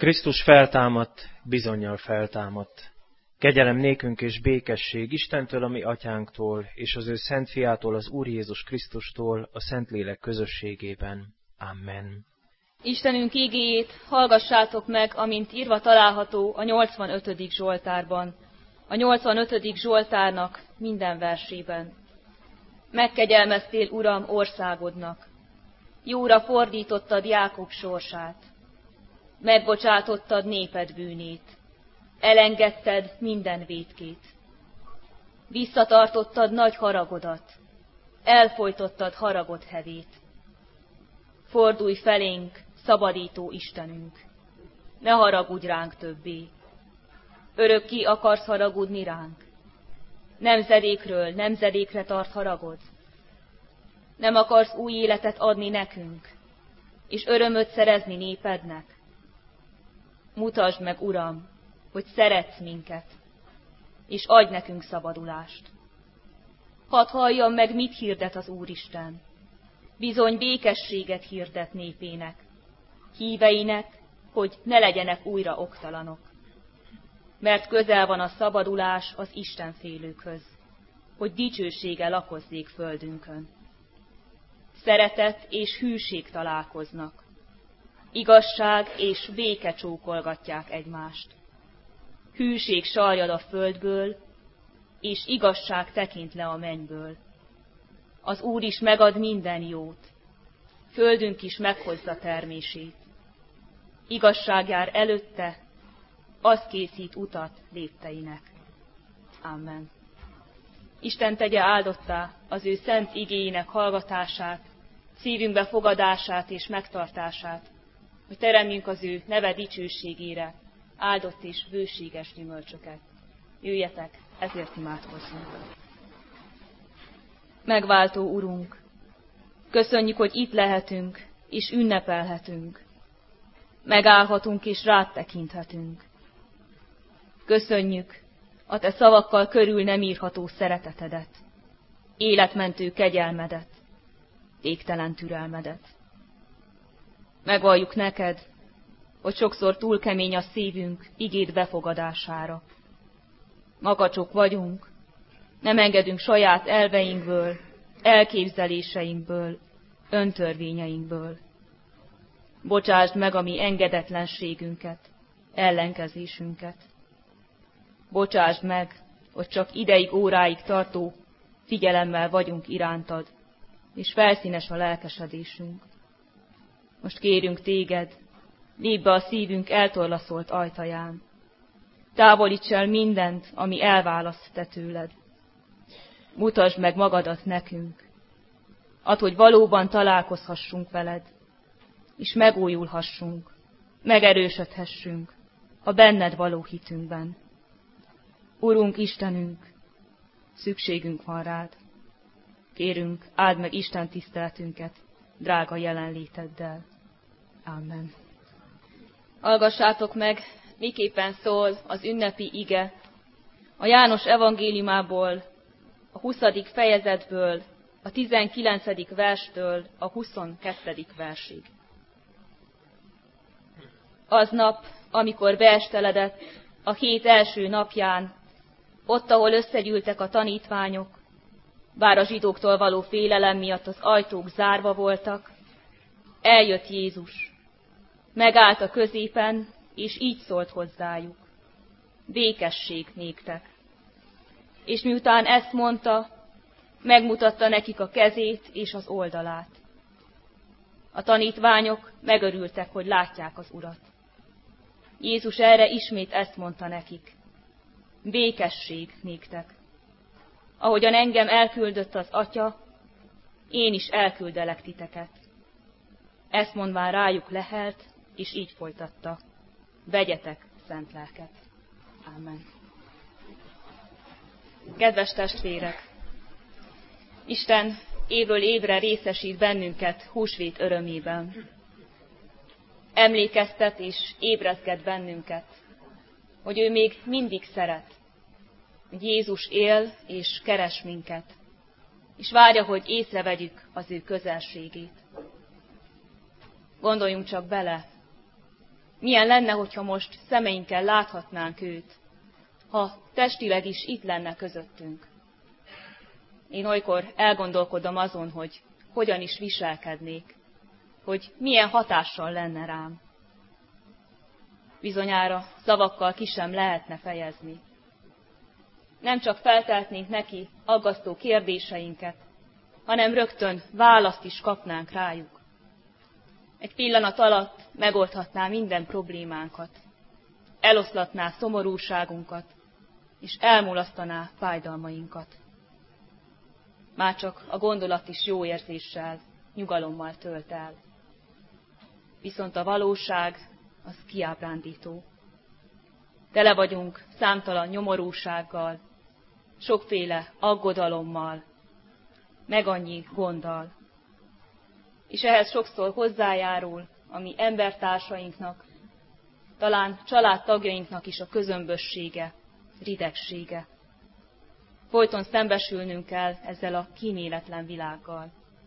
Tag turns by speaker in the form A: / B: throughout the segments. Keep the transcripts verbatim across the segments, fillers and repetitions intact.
A: Krisztus feltámadt, bizonnyal feltámadt. Kegyelem nékünk és békesség Istentől, a mi atyánktól, és az ő szent fiától, az Úr Jézus Krisztustól, a Szentlélek közösségében. Amen.
B: Istenünk igéjét hallgassátok meg, amint írva található a nyolcvanötödik Zsoltárban, a nyolcvanötödik Zsoltárnak minden versében. Megkegyelmeztél, Uram, országodnak, jóra fordítottad Jákob sorsát, megbocsátottad néped bűnét, elengedted minden vétkét. Visszatartottad nagy haragodat, elfojtottad haragod hevét. Fordulj felénk, szabadító Istenünk, ne haragudj ránk többé. Örökké akarsz haragudni ránk? Nemzedékről nemzedékre tart haragod? Nem akarsz új életet adni nekünk, és örömöt szerezni népednek? Mutasd meg, Uram, hogy szeretsz minket, és adj nekünk szabadulást. Hadd halljam meg, mit hirdet az Úristen. Bizony békességet hirdet népének, híveinek, hogy ne legyenek újra oktalanok. Mert közel van a szabadulás az Istenfélőkhöz, hogy dicsősége lakozzék földünkön. Szeretet és hűség találkoznak, igazság és béke csókolgatják egymást. Hűség sarjad a földből, és igazság tekint le a mennyből. Az Úr is megad minden jót, földünk is meghozza termését. Igazság jár előtte, az készít utat lépteinek. Amen. Isten tegye áldottá az ő szent igéinek hallgatását, szívünkbe fogadását és megtartását, hogy teremjünk az ő neve dicsőségére áldott és bőséges gyümölcsöket. Jöjjetek, ezért imádkozzunk. Megváltó Urunk, köszönjük, hogy itt lehetünk és ünnepelhetünk. Megállhatunk és rád tekinthetünk. Köszönjük a te szavakkal körül nem írható szeretetedet, életmentő kegyelmedet, végtelen türelmedet. Megvalljuk neked, hogy sokszor túl kemény a szívünk igéd befogadására. Makacsok vagyunk, nem engedünk saját elveinkből, elképzeléseinkből, öntörvényeinkből. Bocsásd meg a mi engedetlenségünket, ellenkezésünket. Bocsásd meg, hogy csak ideig, óráig tartó figyelemmel vagyunk irántad, és felszínes a lelkesedésünk. Most kérünk téged, lépj be a szívünk eltorlaszolt ajtaján. Távolíts el mindent, ami elválaszt te tőled. Mutasd meg magadat nekünk, add, hogy valóban találkozhassunk veled, és megújulhassunk, megerősödhessünk a benned való hitünkben. Urunk Istenünk, szükségünk van rád. Kérünk, áld meg Isten tiszteletünket drága jelenléteddel. Amen. Hallgassátok meg, miképpen szól az ünnepi ige a János evangéliumából, a huszadik fejezetből, a tizenkilencedik verstől a huszonkettedik versig. Aznap, amikor beesteledett, a hét első napján, ott, ahol összegyűltek a tanítványok, bár a zsidóktól való félelem miatt az ajtók zárva voltak, eljött Jézus, megállt a középen, és így szólt hozzájuk: békesség néktek. És miután ezt mondta, megmutatta nekik a kezét és az oldalát. A tanítványok megörültek, hogy látják az Urat. Jézus erre ismét ezt mondta nekik: békesség néktek. Ahogyan engem elküldött az Atya, én is elküldelek titeket. Ezt mondván rájuk lehelt, és így folytatta: vegyetek szent lelket. Amen. Kedves testvérek! Isten évről évre részesít bennünket húsvét örömében. Emlékeztet és ébrezget bennünket, hogy ő még mindig szeret, hogy Jézus él és keres minket, és várja, hogy észrevegyük az ő közelségét. Gondoljunk csak bele, Milyen lenne, hogyha most szemeinkkel láthatnánk őt, ha testileg is itt lenne közöttünk. Én olykor elgondolkodom azon, hogy hogyan is viselkednék, hogy milyen hatással lenne rám. Bizonyára szavakkal ki sem lehetne fejezni. Nem csak feltehetnénk neki aggasztó kérdéseinket, hanem rögtön választ is kapnánk rájuk. Egy pillanat alatt megoldhatná minden problémánkat, eloszlatná szomorúságunkat, és elmulasztaná fájdalmainkat. Már csak a gondolat is jó érzéssel, nyugalommal tölt el. Viszont a valóság az kiábrándító. Tele vagyunk számtalan nyomorúsággal, sokféle aggodalommal, meg annyi gonddal. És ehhez sokszor hozzájárul a mi embertársainknak, talán családtagjainknak is a közömbössége, ridegsége. Folyton szembesülnünk kell ezzel a kíméletlen világgal.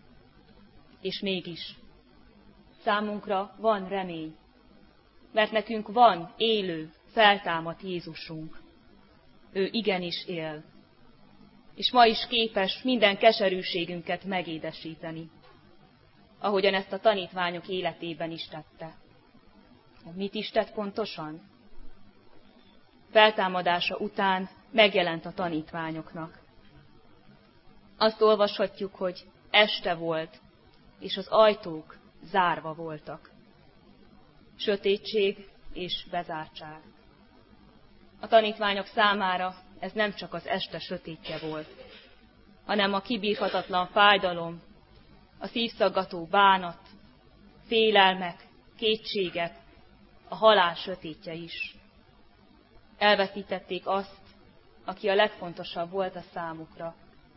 B: És mégis számunkra van remény, mert nekünk van élő, feltámadt Jézusunk. Ő igenis él, és ma is képes minden keserűségünket megédesíteni, ahogyan ezt a tanítványok életében is tette. Mit is tett pontosan? Feltámadása után megjelent a tanítványoknak. Azt olvashatjuk, hogy este volt, és az ajtók zárva voltak. Sötétség és bezártság. A tanítványok számára ez nem csak az este sötétje volt, hanem a kibírhatatlan fájdalom, a szívszaggató bánat, félelmek, kétségek, a halál sötétje is. Elveszítették azt, aki a legfontosabb volt a számukra.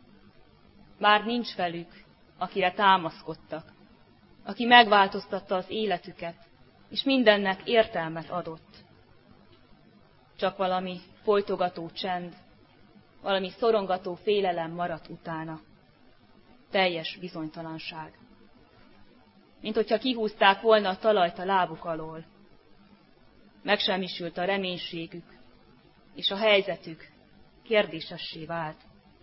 B: Már nincs velük, akire támaszkodtak, aki megváltoztatta az életüket, és mindennek értelmet adott. Csak valami folytogató csend, valami szorongató félelem maradt utána. Teljes bizonytalanság. Mint hogyha kihúzták volna a talajt a lábuk alól. Megsemmisült a reménységük, és a helyzetük kérdésessé vált.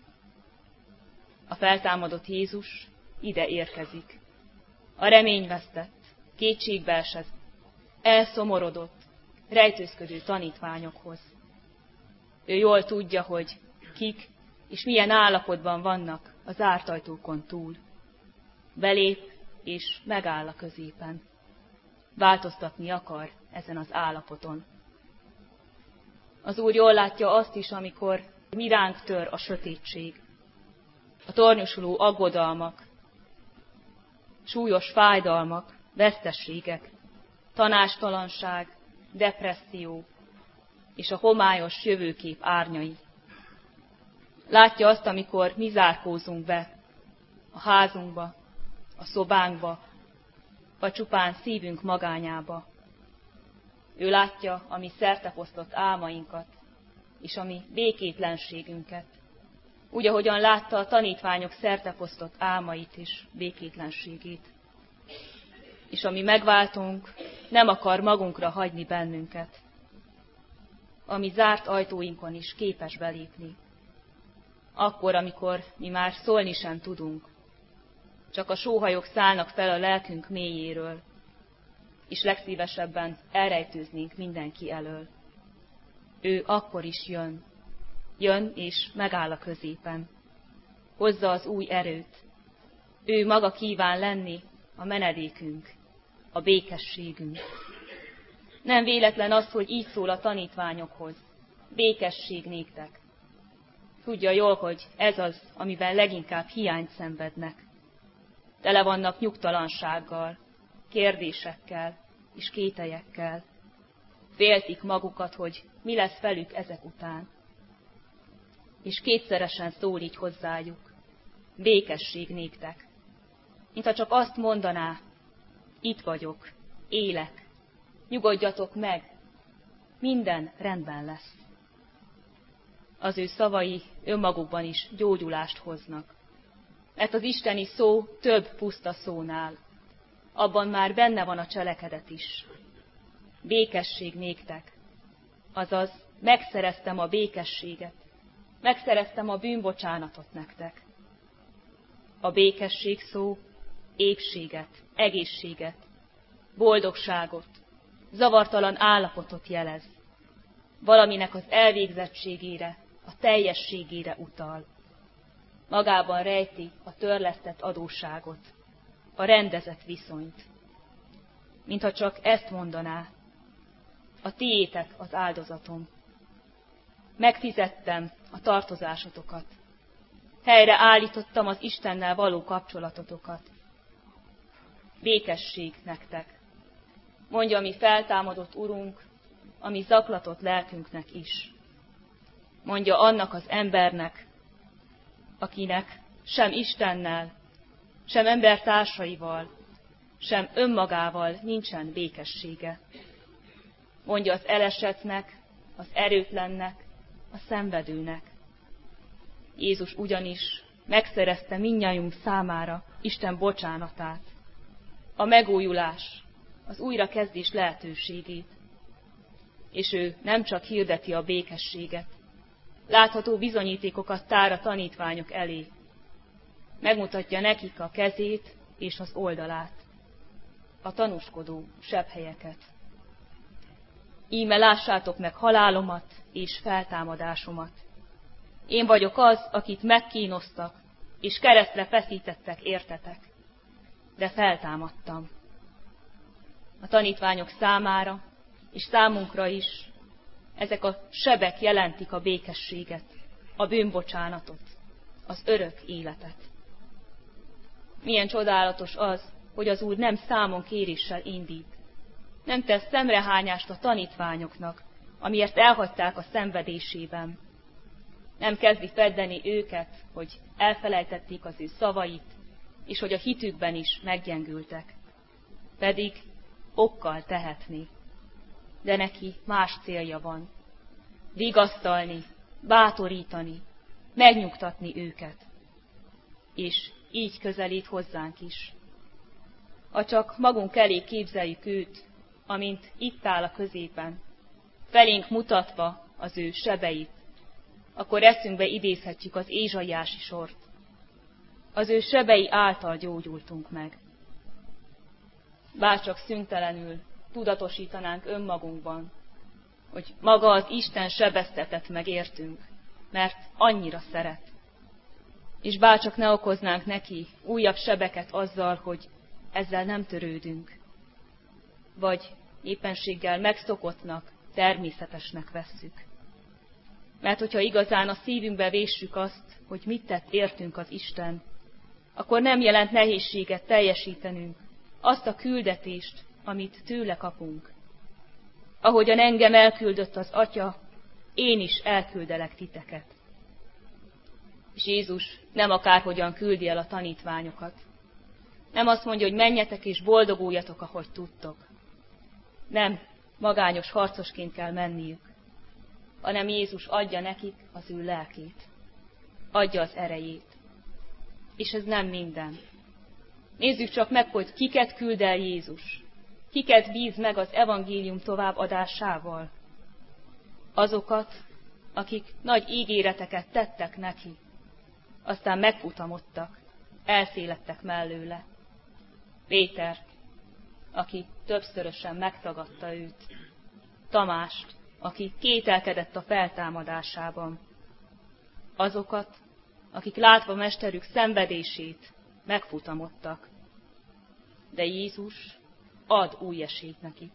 B: A feltámadott Jézus ide érkezik. A remény vesztett, kétségbeesett, elszomorodott, rejtőzködő tanítványokhoz. Ő jól tudja, hogy kik és milyen állapotban vannak a zárt ajtókon túl. Belép és megáll a középen. Változtatni akar ezen az állapoton. Az Úr jól látja azt is, amikor mi ránk tör a sötétség, a tornyosuló aggodalmak, súlyos fájdalmak, vesztességek, tanástalanság, depresszió és a homályos jövőkép árnyai. Látja azt, amikor mi zárkózunk be a házunkba, a szobánkba, vagy csupán szívünk magányába. Ő látja a mi szertefosztott álmainkat, és a mi békétlenségünket, úgy, ahogyan látta a tanítványok szertefosztott álmait és békétlenségét. És a mi megváltónk nem akar magunkra hagyni bennünket, a mi zárt ajtóinkon is képes belépni. Akkor, amikor mi már szólni sem tudunk, csak a sóhajok szállnak fel a lelkünk mélyéről, és legszívesebben elrejtőznénk mindenki elől. Ő akkor is jön, jön és megáll a középen. Hozza az új erőt. Ő maga kíván lenni a menedékünk, a békességünk. Nem véletlen az, hogy így szól a tanítványokhoz. Békesség néktek. Tudja jól, hogy ez az, amiben leginkább hiányt szenvednek. Tele vannak nyugtalansággal, kérdésekkel és kételyekkel. Féltik magukat, hogy mi lesz velük ezek után. És kétszeresen szól így hozzájuk. Békesség néktek. Mintha csak azt mondaná, itt vagyok, élek, nyugodjatok meg, minden rendben lesz. Az ő szavai önmagukban is gyógyulást hoznak. Mert az isteni szó több puszta szónál. Abban már benne van a cselekedet is. békesség néktek, azaz megszereztem a békességet, megszereztem a bűnbocsánatot nektek. A békesség szó épséget, egészséget, boldogságot, zavartalan állapotot jelez, valaminek az elvégzettségére, a teljességére utal. Magában rejti a törlesztett adósságot, a rendezett viszonyt. Mintha csak ezt mondaná, a tiétek az áldozatom. Megfizettem a tartozásotokat. Helyre állítottam az Istennel való kapcsolatotokat. Békesség nektek, mondja mi feltámadott Urunk, ami zaklatott lelkünknek is. Mondja annak az embernek, akinek sem Istennel, sem embertársaival, sem önmagával nincsen békessége. Mondja az elesettnek, az erőtlennek, a szenvedőnek. Jézus ugyanis megszerezte mindnyájunk számára Isten bocsánatát, a megújulás, az újrakezdés lehetőségét. És ő nem csak hirdeti a békességet, látható bizonyítékokat tár a tanítványok elé. Megmutatja nekik a kezét és az oldalát, a tanúskodó sebhelyeket. Íme lássátok meg halálomat és feltámadásomat. Én vagyok az, akit megkínoztak, és keresztre feszítettek értetek, de feltámadtam. A tanítványok számára, és számunkra is ezek a sebek jelentik a békességet, a bűnbocsánatot, az örök életet. Milyen csodálatos az, hogy az Úr nem számon kéréssel indít. Nem tesz szemrehányást a tanítványoknak, amiért elhagyták a szenvedésében. Nem kezdi feddeni őket, hogy elfelejtették az ő szavait, és hogy a hitükben is meggyengültek. Pedig okkal tehetné. De neki más célja van. Vigasztalni, bátorítani, megnyugtatni őket. És így közelít hozzánk is. Ha csak magunk elé képzeljük őt, amint itt áll a középen, felénk mutatva az ő sebeit, akkor eszünkbe idézhetjük az ézsaiási sort. Az ő sebei által gyógyultunk meg. Bárcsak szüntelenül tudatosítanánk önmagunkban, hogy maga az Isten sebeztetett meg értünk, mert annyira szeret. És bárcsak ne okoznánk neki újabb sebeket azzal, hogy ezzel nem törődünk, vagy éppenséggel megszokottnak, természetesnek vesszük. Mert hogyha igazán a szívünkbe véssük azt, hogy mit tett értünk az Isten, akkor nem jelent nehézséget teljesítenünk azt a küldetést, amit tőle kapunk. Ahogyan engem elküldött az Atya, én is elküldelek titeket. És Jézus nem akárhogyan küldi el a tanítványokat. Nem azt mondja, hogy menjetek és boldoguljatok, ahogy tudtok. Nem magányos harcosként kell menniük, hanem Jézus adja nekik az ő lelkét. Adja az erejét. És ez nem minden. Nézzük csak meg, hogy kiket küld el Jézus. Kiket bíz meg az evangélium továbbadásával. Azokat, akik nagy ígéreteket tettek neki, aztán megfutamodtak, elszélettek mellőle. Pétert, aki többszörösen megtagadta őt. Tamást, aki kételkedett a feltámadásában. Azokat, akik látva mesterük szenvedését, megfutamodtak. De Jézus ad új esélyt nekik.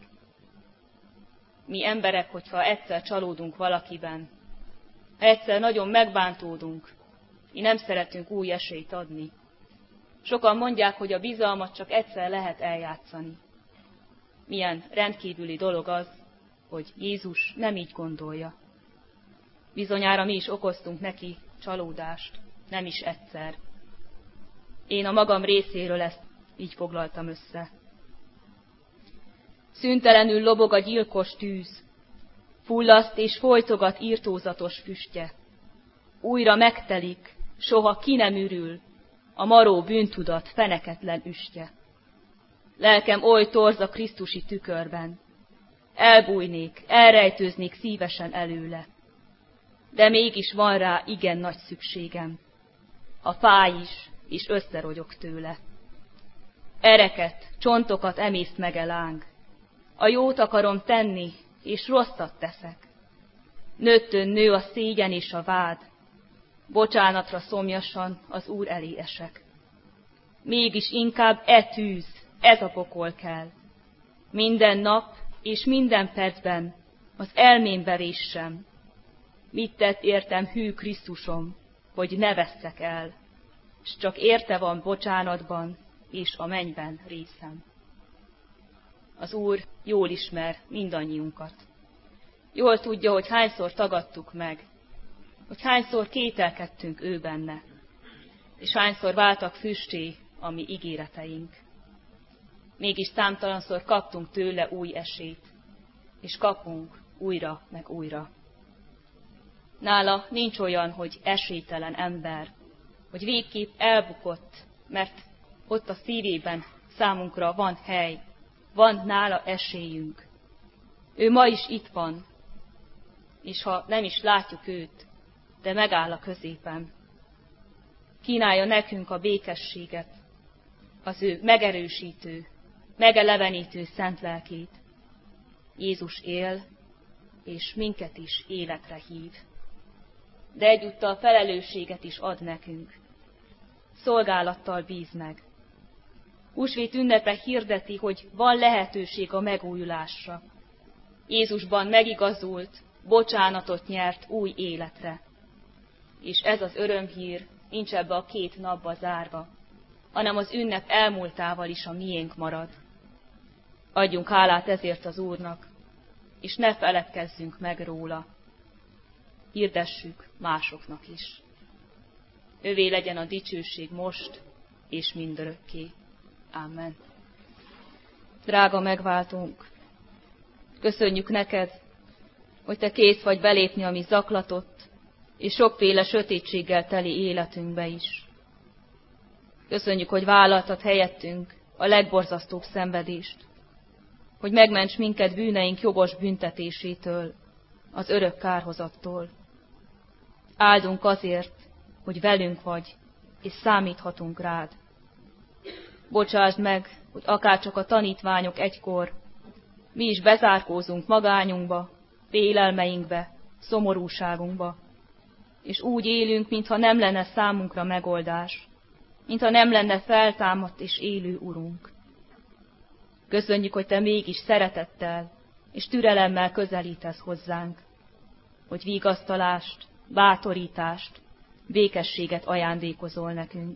B: Mi emberek, hogyha egyszer csalódunk valakiben, ha egyszer nagyon megbántódunk, mi nem szeretünk új esélyt adni. Sokan mondják, hogy a bizalmat csak egyszer lehet eljátszani. Milyen rendkívüli dolog az, hogy Jézus nem így gondolja. Bizonyára mi is okoztunk neki csalódást, nem is egyszer. Én a magam részéről ezt így foglaltam össze. Szüntelenül lobog a gyilkos tűz, fullaszt és folytogat irtózatos füstje. Újra megtelik, soha ki nem ürül, a maró bűntudat feneketlen üstje. Lelkem oly torz a krisztusi tükörben, elbújnék, elrejtőznék szívesen előle. De mégis van rá igen nagy szükségem. A fáj is, és összerogyok tőle. Ereket, csontokat emészt meg a láng. A jót akarom tenni, és rosszat teszek. Nőttön nő a szégyen és a vád. Bocsánatra szomjasan az Úr elé esek. Mégis inkább e tűz, ez a pokol kell. Minden nap és minden percben az elmémbe véssem. Mit tett értem hű Krisztusom, hogy ne vesszek el, s csak érte van bocsánatban és a mennyben részem. Az Úr jól ismer mindannyiunkat. Jól tudja, hogy hányszor tagadtuk meg, hogy hányszor kételkedtünk ő benne, és hányszor váltak füsté a mi ígéreteink. Mégis számtalanszor kaptunk tőle új esélyt, és kapunk újra meg újra. Nála nincs olyan, hogy esélytelen ember, hogy végképp elbukott, mert ott a szívében számunkra van hely, van nála esélyünk. Ő ma is itt van, és ha nem is látjuk őt, de megáll a középen. Kínálja nekünk a békességet, az ő megerősítő, megelevenítő szent lelkét. Jézus él, és minket is életre hív. De egyúttal felelősséget is ad nekünk. Szolgálattal bíz meg. Húsvét ünnepe hirdeti, hogy van lehetőség a megújulásra. Jézusban megigazult, bocsánatot nyert új életre. És ez az örömhír nincs ebbe a két napba zárva, hanem az ünnep elmúltával is a miénk marad. Adjunk hálát ezért az Úrnak, és ne feledkezzünk meg róla. Hirdessük másoknak is. Övé legyen a dicsőség most és mindörökké. Amen. Drága megváltónk, köszönjük neked, hogy te kész vagy belépni a mi zaklatott és sokféle sötétséggel teli életünkbe is. Köszönjük, hogy vállaltad helyettünk a legborzasztóbb szenvedést, hogy megments minket bűneink jogos büntetésétől, az örök kárhozattól. Áldunk azért, hogy velünk vagy, és számíthatunk rád. Bocsásd meg, hogy akárcsak a tanítványok egykor, mi is bezárkózunk magányunkba, félelmeinkbe, szomorúságunkba, és úgy élünk, mintha nem lenne számunkra megoldás, mintha nem lenne feltámadt és élő Urunk. Köszönjük, hogy te mégis szeretettel és türelemmel közelítesz hozzánk, hogy vigasztalást, bátorítást, békességet ajándékozol nekünk.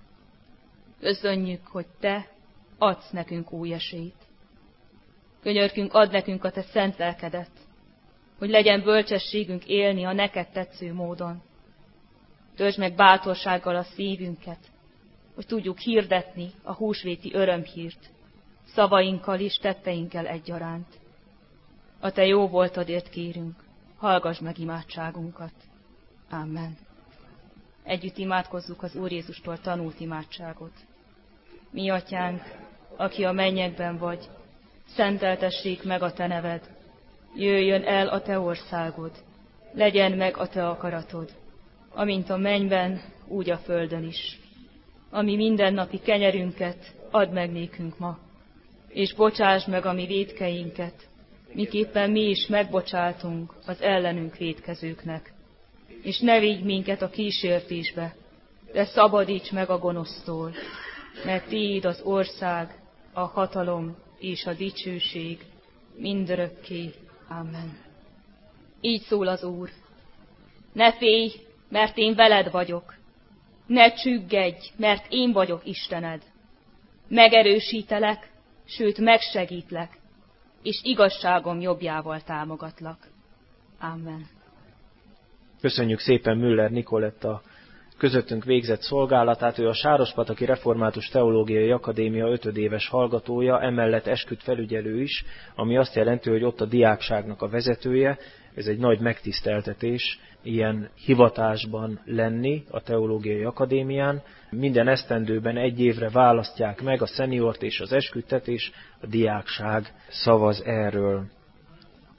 B: Köszönjük, hogy te adsz nekünk új esélyt. Könyörgünk, add nekünk a te szent lelkedet, hogy legyen bölcsességünk élni a neked tetsző módon. Töltsd meg bátorsággal a szívünket, hogy tudjuk hirdetni a húsvéti örömhírt, szavainkkal és tetteinkkel egyaránt. A te jó voltadért kérünk, hallgass meg imádságunkat. Amen. Együtt imádkozzuk az Úr Jézustól tanult imádságot. Mi atyánk, aki a mennyekben vagy, szenteltessék meg a te neved, jöjjön el a te országod, legyen meg a te akaratod, amint a mennyben, úgy a földön is. Ami mindennapi kenyerünket add meg nékünk ma, és bocsásd meg a mi vétkeinket, miképpen mi is megbocsátunk az ellenünk vétkezőknek. És ne vigy minket a kísértésbe, de szabadíts meg a gonosztól, mert tiéd az ország, a hatalom és a dicsőség mindörökké. Amen. Így szól az Úr. Ne félj, mert én veled vagyok. Ne csüggedj, mert én vagyok Istened. Megerősítelek, sőt megsegítlek, és igazságom jobbjával támogatlak. Amen.
A: Köszönjük szépen Müller Nikolett a közöttünk végzett szolgálatát. Ő a Sárospataki Református Teológiai Akadémia ötödéves hallgatója, emellett esküdt felügyelő is, ami azt jelenti, hogy ott a diákságnak a vezetője. Ez egy nagy megtiszteltetés ilyen hivatásban lenni a Teológiai Akadémián. Minden esztendőben egy évre választják meg a szeniort és az esküdtet, és a diákság szavaz erről.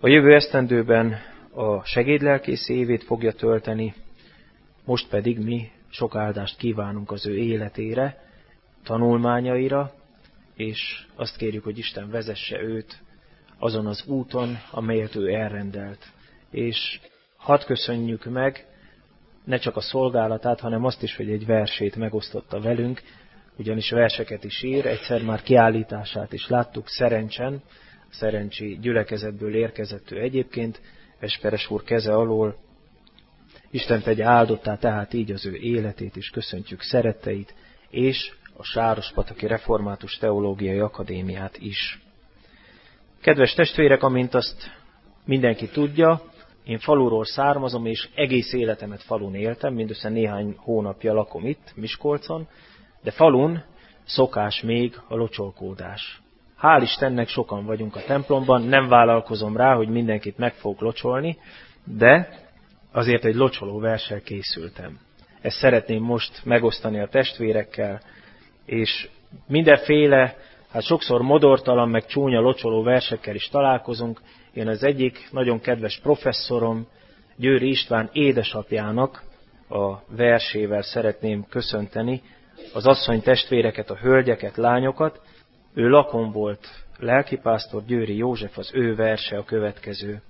A: A jövő esztendőben a segédlelkészi évét fogja tölteni, most pedig mi sok áldást kívánunk az ő életére, tanulmányaira, és azt kérjük, hogy Isten vezesse őt azon az úton, amelyet ő elrendelt. És hadd köszönjük meg ne csak a szolgálatát, hanem azt is, hogy egy versét megosztotta velünk, ugyanis verseket is ír, egyszer már kiállítását is láttuk Szerencsen, a Szerencsi gyülekezetből érkezett ő egyébként, Esperes úr keze alól. Isten tegye áldottá tehát így az ő életét, és köszöntjük szeretteit, és a Sárospataki Református Teológiai Akadémiát is. Kedves testvérek, amint azt mindenki tudja, én faluról származom, és egész életemet falun éltem, mindössze néhány hónapja lakom itt, Miskolcon, de falun szokás még a locsolkódás. Hál' Istennek sokan vagyunk a templomban, nem vállalkozom rá, hogy mindenkit meg fogok locsolni, de azért egy locsoló verssel készültem. Ezt szeretném most megosztani a testvérekkel, és mindenféle, hát sokszor modortalan, meg csúnya locsoló versekkel is találkozunk. Én az egyik nagyon kedves professzorom, Győri István édesapjának a versével szeretném köszönteni az asszony testvéreket, a hölgyeket, lányokat. Ő lakon volt lelkipásztor, Győri József, az ő verse a következő.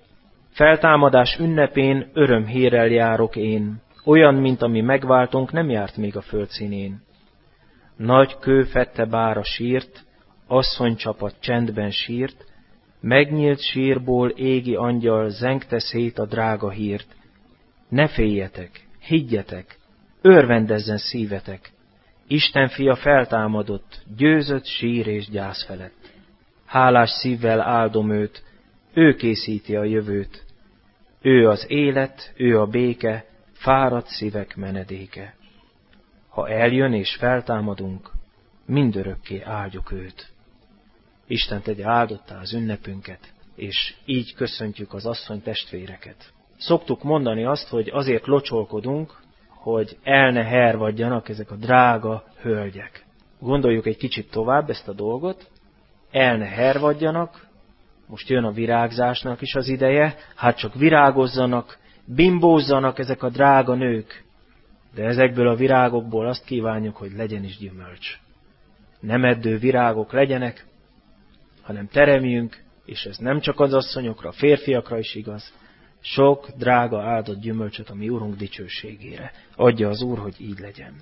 A: Feltámadás ünnepén örömhírrel járok én, olyan, mint ami megváltunk, nem járt még a földszínén. Nagy kő fette bára sírt, asszonycsapat csendben sírt, megnyílt sírból égi angyal zengte szét a drága hírt. Ne féljetek, higgyetek, örvendezzen szívetek, Isten fia feltámadott, győzött sír és gyász felett. Hálás szívvel áldom őt, ő készíti a jövőt. Ő az élet, ő a béke, fáradt szívek menedéke. Ha eljön és feltámadunk, mindörökké áldjuk őt. Isten tegye áldottá az ünnepünket, és így köszöntjük az asszony testvéreket. Szoktuk mondani azt, hogy azért locsolkodunk, hogy el ne hervadjanak ezek a drága hölgyek. Gondoljuk egy kicsit tovább ezt a dolgot, el ne hervadjanak, most jön a virágzásnak is az ideje, hát csak virágozzanak, bimbózzanak ezek a drága nők, de ezekből a virágokból azt kívánjuk, hogy legyen is gyümölcs. Nem eddő virágok legyenek, hanem teremjünk, és ez nem csak az asszonyokra, a férfiakra is igaz, sok drága áldott gyümölcsöt a mi Urunk dicsőségére. Adja az Úr, hogy így legyen.